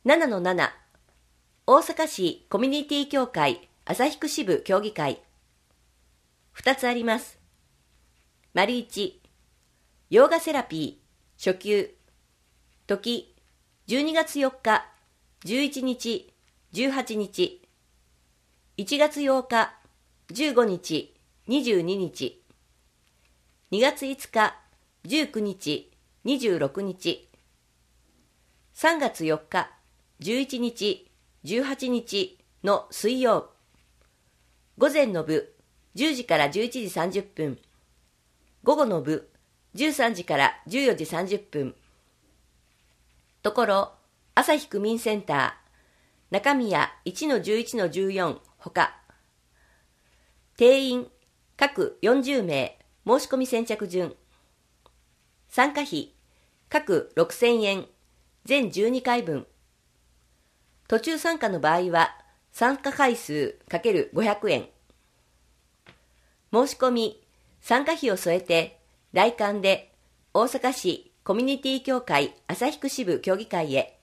7-7 大阪市コミュニティ協会旭区支部協議会。2つあります。丸1、ヨーガセラピー初級。時、12月4日、11日、18日。1月8日、15日、22日。2月5日、19日、26日。3月4日、11日、18日の水曜。午前の部10時から11時30分。午後の部13時から14時30分。ところ、旭区民センター、中宮 1-11-14 ほか。定員、各40名、申し込み先着順。参加費、各6000円、全12回分。途中参加の場合は、参加回数 ×500 円。申し込み、参加費を添えて、来館で大阪市コミュニティ協会旭区支部協議会へ。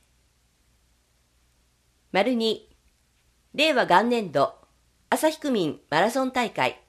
丸2、令和元年度旭区民マラソン大会。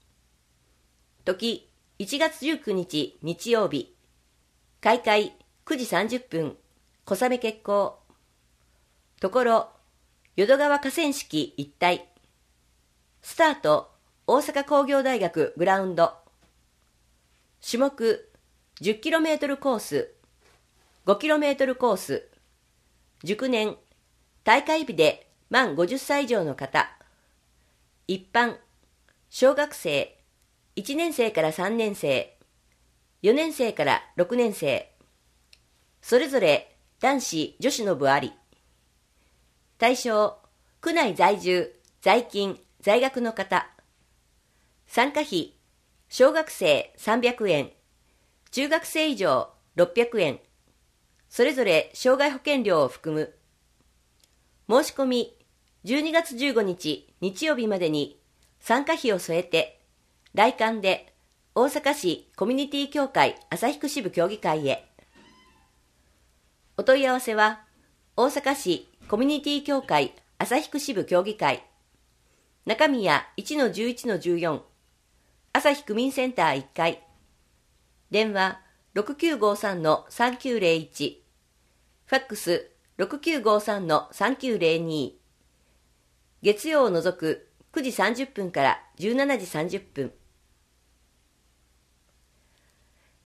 時、1月19日日曜日。開会9時30分、小雨決行。ところ、淀川河川敷一帯。スタート、大阪工業大学グラウンド。種目、10km コース、5km コース。熟年、大会日で満50歳以上の方。一般、小学生、1年生から3年生、4年生から6年生。それぞれ男子女子の部あり。対象、区内在住、在勤、在学の方。参加費、小学生300円、中学生以上600円。それぞれ障害保険料を含む。申し込み、12月15日日曜日までに参加費を添えて、来館で大阪市コミュニティ協会旭区支部協議会へ。お問い合わせは、大阪市コミュニティ協会旭区支部協議会、中宮 1-11-14、旭区民センター1階、電話 6953-3901、ファックス 6953-3902、月曜を除く9時30分から17時30分。